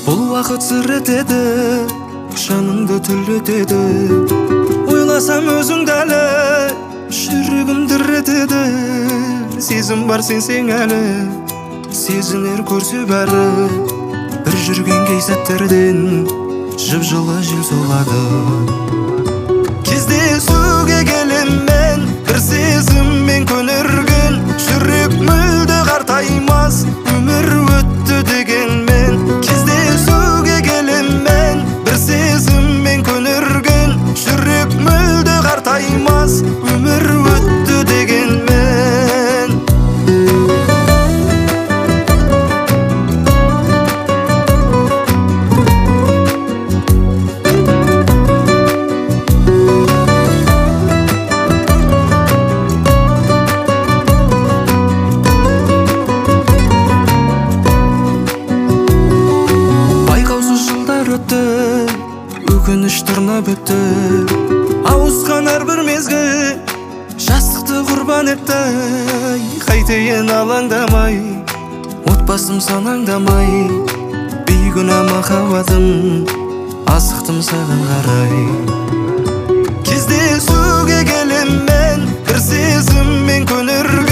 Бұл уақыт сыр етеді, жаныңды түрлетеді. Ойласам өзіңді әлі, жүрегім дір етеді. Сезім бар сенсең әлі, сезінер көрсе бәрі. Бір жүрген кей сәттерден жып-жылы жел соғады. Кездесуге келем мен, бір сезіммен көнерген. Жүрек мүлде қартаймас, өмір өтті дегенмен. Кездесуге келем мен, бір сезіммен көнерген. Жүрек мүлде қартаймас, өмір өтті дегенмен. Өкініш тырнап өтті, ауысқан әрбір мезгіл жастықты құрбан етті. Қайтейін алаңдамай, отбасым санаңдамай, бейгүнә махаббатым, асықтым саған қарай. Кездесуге келем мен, бір сезіммен көнер